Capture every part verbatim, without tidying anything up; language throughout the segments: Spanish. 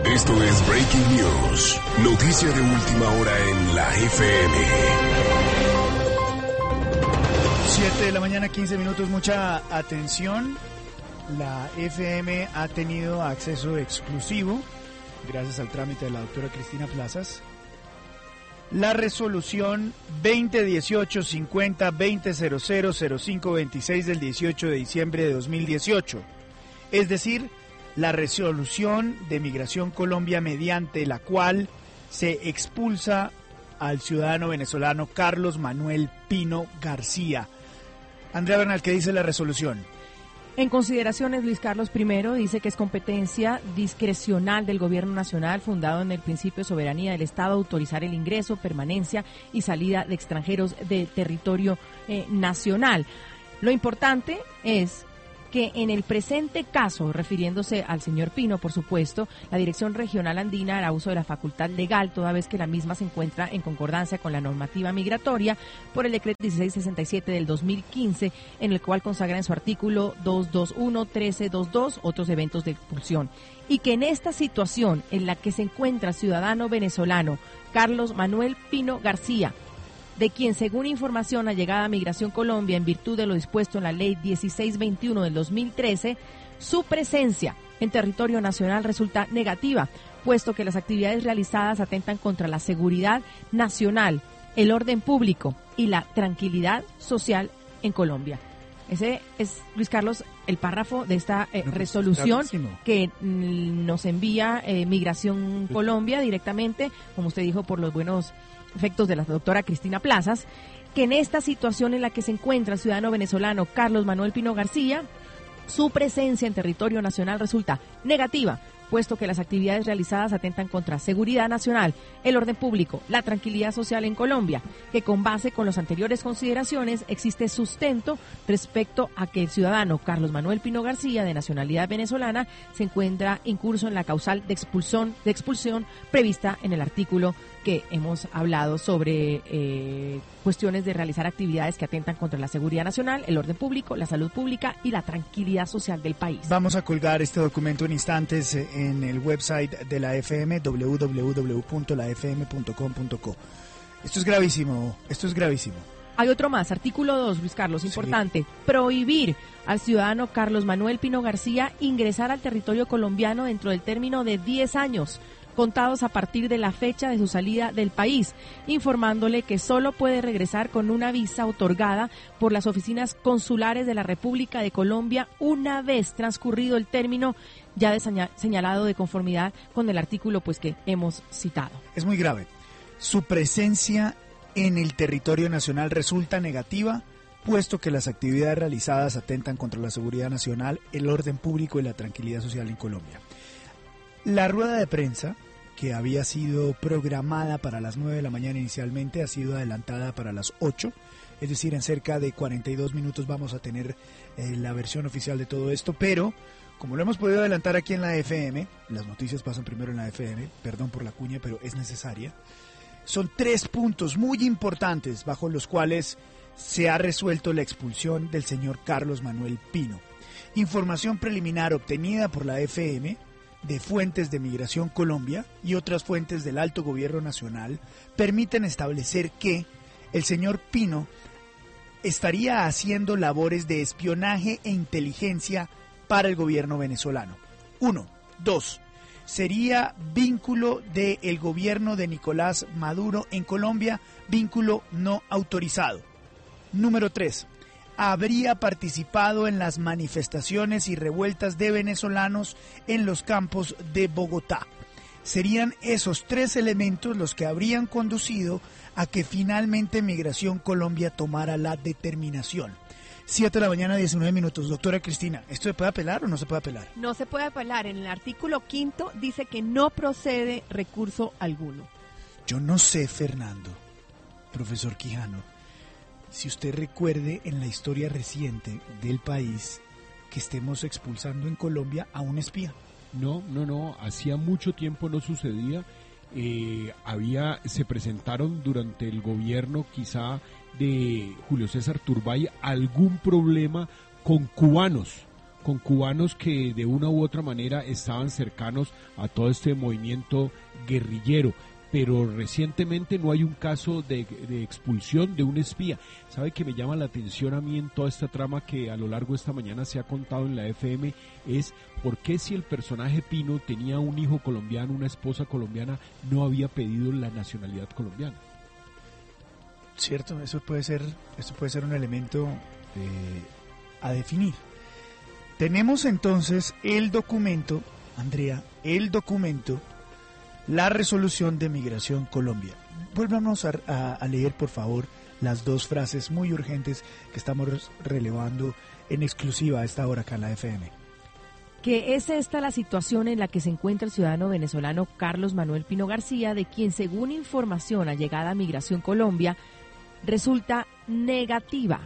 Esto es Breaking News, noticia de última hora en la F M. siete de la mañana, quince minutos, mucha atención. La F M ha tenido acceso exclusivo, gracias al trámite de la doctora Cristina Plazas, la resolución veinte dieciocho cincuenta veinte cero cero cero cinco veintiséis del dieciocho de diciembre de dos mil dieciocho. Es decir, la resolución de Migración Colombia mediante la cual se expulsa al ciudadano venezolano Carlos Manuel Pino García. Andrea Bernal, ¿qué dice la resolución? En consideraciones, Luis Carlos I dice que es competencia discrecional del Gobierno Nacional, fundado en el principio de soberanía del Estado, autorizar el ingreso, permanencia y salida de extranjeros de territorio eh, nacional. Lo importante es que en el presente caso, refiriéndose al señor Pino, por supuesto, la Dirección Regional Andina hará uso de la facultad legal, toda vez que la misma se encuentra en concordancia con la normativa migratoria por el decreto dieciséis sesenta y siete del dos mil quince, en el cual consagra en su artículo doscientos veintiuno, trece veintidós otros eventos de expulsión. Y que en esta situación en la que se encuentra el ciudadano venezolano Carlos Manuel Pino García, de quien, según información allegada a Migración Colombia en virtud de lo dispuesto en la ley dieciséis veintiuno del dos mil trece, su presencia en territorio nacional resulta negativa, puesto que las actividades realizadas atentan contra la seguridad nacional, el orden público y la tranquilidad social en Colombia. Ese es, Luis Carlos, el párrafo de esta eh, no, resolución que mm, nos envía eh, Migración Colombia directamente, como usted dijo, por los buenos efectos de la doctora Cristina Plazas, que en esta situación en la que se encuentra el ciudadano venezolano Carlos Manuel Pino García, su presencia en territorio nacional resulta negativa, puesto que las actividades realizadas atentan contra seguridad nacional, el orden público, la tranquilidad social en Colombia, que con base con las anteriores consideraciones existe sustento respecto a que el ciudadano Carlos Manuel Pino García, de nacionalidad venezolana, se encuentra incurso en la causal de expulsión, de expulsión prevista en el artículo que hemos hablado sobre eh, cuestiones de realizar actividades que atentan contra la seguridad nacional, el orden público, la salud pública y la tranquilidad social del país. Vamos a colgar este documento en instantes en el website de la F M, doble u doble u doble u punto la f m punto com punto co. Esto es gravísimo, esto es gravísimo. Hay otro más, artículo dos, Luis Carlos, importante. Sí. Prohibir al ciudadano Carlos Manuel Pino García ingresar al territorio colombiano dentro del término de diez años, contados a partir de la fecha de su salida del país, informándole que solo puede regresar con una visa otorgada por las oficinas consulares de la República de Colombia una vez transcurrido el término ya de señalado de conformidad con el artículo pues que hemos citado. Es muy grave. Su presencia en el territorio nacional resulta negativa, puesto que las actividades realizadas atentan contra la seguridad nacional, el orden público y la tranquilidad social en Colombia. La rueda de prensa, que había sido programada para las nueve de la mañana inicialmente, ha sido adelantada para las ocho, es decir, en cerca de cuarenta y dos minutos vamos a tener eh, la versión oficial de todo esto, pero como lo hemos podido adelantar aquí en la F M, las noticias pasan primero en la F M, perdón por la cuña, pero es necesaria, son tres puntos muy importantes bajo los cuales se ha resuelto la expulsión del señor Carlos Manuel Pino. Información preliminar obtenida por la F M, de fuentes de Migración Colombia y otras fuentes del Alto Gobierno Nacional permiten establecer que el señor Pino estaría haciendo labores de espionaje e inteligencia para el gobierno venezolano. Uno. Dos. Sería vínculo del gobierno de Nicolás Maduro en Colombia, vínculo no autorizado. Número tres. Habría participado en las manifestaciones y revueltas de venezolanos en los campos de Bogotá. Serían esos tres elementos los que habrían conducido a que finalmente Migración Colombia tomara la determinación. siete de la mañana, diecinueve minutos. Doctora Cristina, ¿esto se puede apelar o no se puede apelar? No se puede apelar. En el artículo quinto dice que no procede recurso alguno. Yo no sé, Fernando, profesor Quijano, si usted recuerde en la historia reciente del país que estemos expulsando en Colombia a un espía. No, no, no, hacía mucho tiempo no sucedía. Eh, había, se presentaron durante el gobierno quizá de Julio César Turbay algún problema con cubanos, con cubanos que de una u otra manera estaban cercanos a todo este movimiento guerrillero. Pero recientemente no hay un caso de, de expulsión de un espía. ¿Sabe que me llama la atención a mí en toda esta trama que a lo largo de esta mañana se ha contado en la F M? Es por qué, si el personaje Pino tenía un hijo colombiano, una esposa colombiana, no había pedido la nacionalidad colombiana. Cierto, eso puede ser, eso puede ser un elemento eh, a definir. Tenemos entonces el documento, Andrea, el documento, la resolución de Migración Colombia. Vuélvanos a, a, a leer, por favor, las dos frases muy urgentes que estamos relevando en exclusiva a esta hora acá en la F M. Que es esta la situación en la que se encuentra el ciudadano venezolano Carlos Manuel Pino García, de quien, según información allegada a Migración Colombia, resulta negativa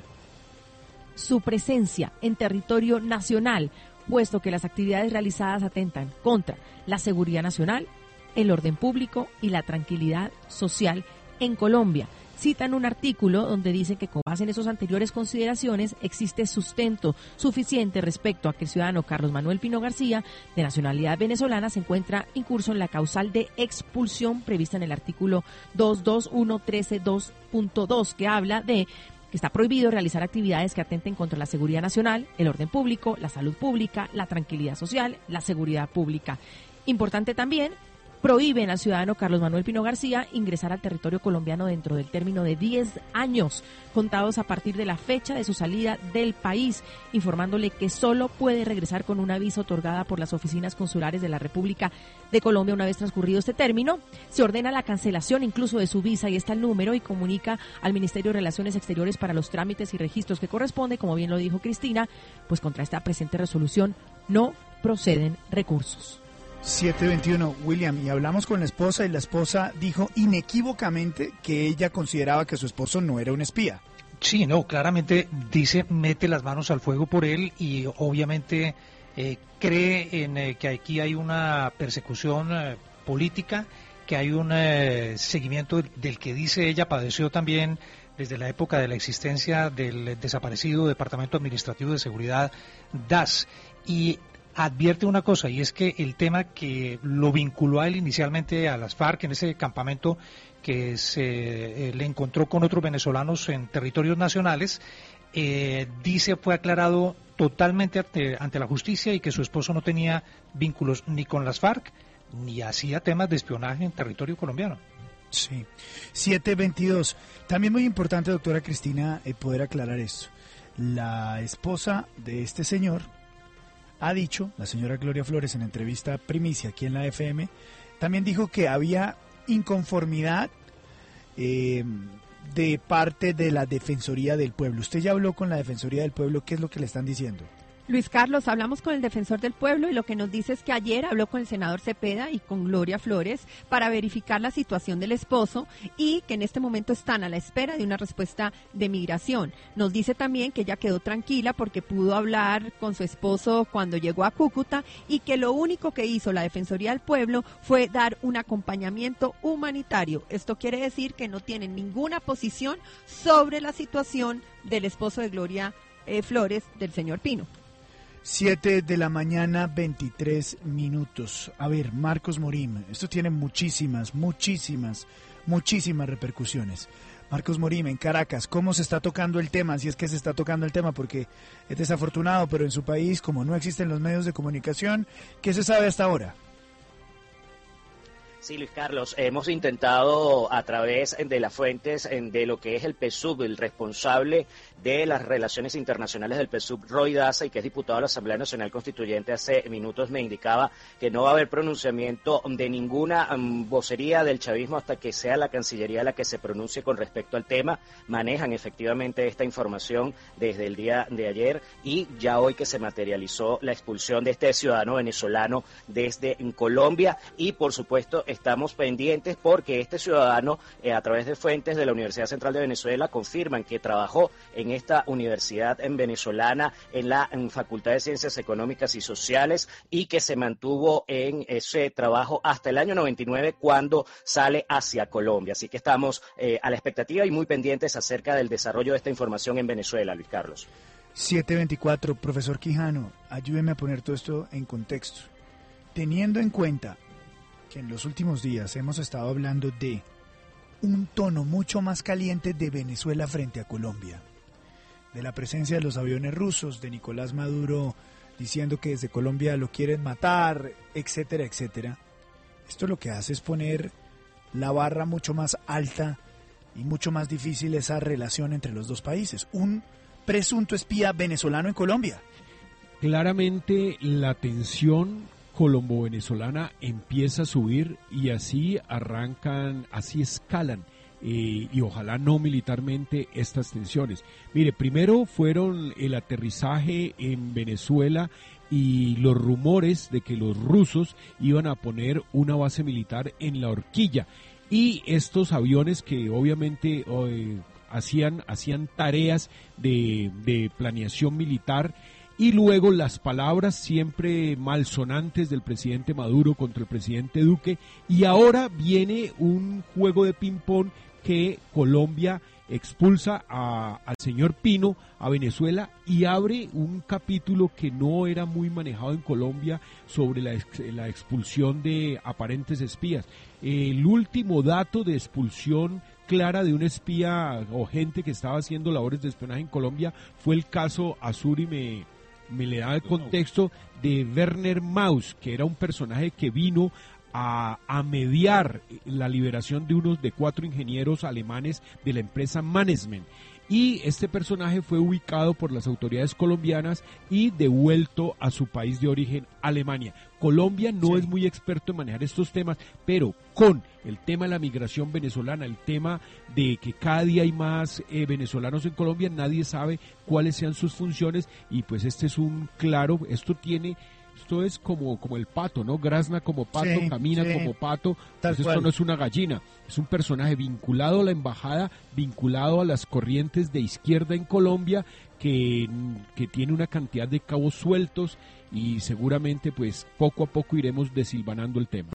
su presencia en territorio nacional, puesto que las actividades realizadas atentan contra la seguridad nacional, el orden público y la tranquilidad social en Colombia. Citan un artículo donde dicen que con base en esas anteriores consideraciones existe sustento suficiente respecto a que el ciudadano Carlos Manuel Pino García, de nacionalidad venezolana, se encuentra incurso en la causal de expulsión prevista en el artículo doscientos veintiuno trece dos punto dos, que habla de que está prohibido realizar actividades que atenten contra la seguridad nacional, el orden público, la salud pública, la tranquilidad social, la seguridad pública. Importante también, prohíben al ciudadano Carlos Manuel Pino García ingresar al territorio colombiano dentro del término de diez años, contados a partir de la fecha de su salida del país, informándole que solo puede regresar con una visa otorgada por las oficinas consulares de la República de Colombia una vez transcurrido este término. Se ordena la cancelación incluso de su visa, y está el número, y comunica al Ministerio de Relaciones Exteriores para los trámites y registros que corresponde, como bien lo dijo Cristina, pues contra esta presente resolución no proceden recursos. siete veintiuno, William, y hablamos con la esposa y la esposa dijo inequívocamente que ella consideraba que su esposo no era un espía. Sí, no, claramente dice, mete las manos al fuego por él, y obviamente eh, cree en eh, que aquí hay una persecución eh, política, que hay un eh, seguimiento del, del que dice ella padeció también desde la época de la existencia del desaparecido Departamento Administrativo de Seguridad, D A S, y advierte una cosa, y es que el tema que lo vinculó a él inicialmente a las FARC en ese campamento que se eh, le encontró con otros venezolanos en territorios nacionales, eh, dice fue aclarado totalmente ante, ante la justicia, y que su esposo no tenía vínculos ni con las FARC ni hacía temas de espionaje en territorio colombiano. Sí, siete veintidós. También muy importante, doctora Cristina, eh, poder aclarar esto. La esposa de este señor ha dicho, la señora Gloria Flores, en entrevista primicia aquí en la F M, también dijo que había inconformidad eh, de parte de la Defensoría del Pueblo. Usted ya habló con la Defensoría del Pueblo, ¿qué es lo que le están diciendo? Luis Carlos, hablamos con el defensor del pueblo, y lo que nos dice es que ayer habló con el senador Cepeda y con Gloria Flores para verificar la situación del esposo, y que en este momento están a la espera de una respuesta de migración. Nos dice también que ella quedó tranquila porque pudo hablar con su esposo cuando llegó a Cúcuta, y que lo único que hizo la Defensoría del Pueblo fue dar un acompañamiento humanitario. Esto quiere decir que no tienen ninguna posición sobre la situación del esposo de Gloria eh, Flores, del señor Pino. siete de la mañana, veintitrés minutos. A ver, Marcos Morim, esto tiene muchísimas, muchísimas, muchísimas repercusiones. Marcos Morim, en Caracas, ¿cómo se está tocando el tema? Si es que se está tocando el tema, porque es desafortunado, pero en su país, como no existen los medios de comunicación, ¿qué se sabe hasta ahora? Sí, Luis Carlos, hemos intentado a través de las fuentes de lo que es el P S U V, el responsable de las relaciones internacionales del P S U V, Roy Daza, y que es diputado de la Asamblea Nacional Constituyente, hace minutos me indicaba que no va a haber pronunciamiento de ninguna um, vocería del chavismo hasta que sea la Cancillería la que se pronuncie con respecto al tema. Manejan efectivamente esta información desde el día de ayer, y ya hoy que se materializó la expulsión de este ciudadano venezolano desde Colombia, y por supuesto estamos pendientes porque este ciudadano, eh, a través de fuentes de la Universidad Central de Venezuela, confirman que trabajó en esta universidad en venezolana, en la en Facultad de Ciencias Económicas y Sociales, y que se mantuvo en ese trabajo hasta el año noventa y nueve, cuando sale hacia Colombia. Así que estamos eh, a la expectativa y muy pendientes acerca del desarrollo de esta información en Venezuela, Luis Carlos. siete veinticuatro, profesor Quijano, ayúdeme a poner todo esto en contexto. Teniendo en cuenta que en los últimos días hemos estado hablando de un tono mucho más caliente de Venezuela frente a Colombia, de la presencia de los aviones rusos, de Nicolás Maduro diciendo que desde Colombia lo quieren matar, etcétera, etcétera. Esto lo que hace es poner la barra mucho más alta y mucho más difícil esa relación entre los dos países. Un presunto espía venezolano en Colombia. Claramente la tensión colombo-venezolana empieza a subir y así arrancan, así escalan. Eh, y ojalá no militarmente estas tensiones. Mire, primero fueron el aterrizaje en Venezuela y los rumores de que los rusos iban a poner una base militar en La Horquilla, y estos aviones que obviamente eh, hacían, hacían tareas de, de planeación militar. Y luego las palabras siempre malsonantes del presidente Maduro contra el presidente Duque, y ahora viene un juego de ping-pong que Colombia expulsa a, al señor Pino a Venezuela y abre un capítulo que no era muy manejado en Colombia sobre la, ex, la expulsión de aparentes espías. El último dato de expulsión clara de un espía o gente que estaba haciendo labores de espionaje en Colombia fue el caso Azuri, me, me le da el contexto, de Werner Maus, que era un personaje que vino A, a mediar la liberación de unos de cuatro ingenieros alemanes de la empresa Mannesmann, y este personaje fue ubicado por las autoridades colombianas y devuelto a su país de origen, Alemania. Colombia no sí. es muy experto en manejar estos temas, pero con el tema de la migración venezolana, el tema de que cada día hay más eh, venezolanos en Colombia, nadie sabe cuáles sean sus funciones, y pues este es un claro, esto tiene Esto es como, como el pato, ¿no? Grazna como pato, sí, camina sí. como pato. Pues esto no es una gallina, es un personaje vinculado a la embajada, vinculado a las corrientes de izquierda en Colombia, que, que tiene una cantidad de cabos sueltos, y seguramente pues poco a poco iremos desilvanando el tema.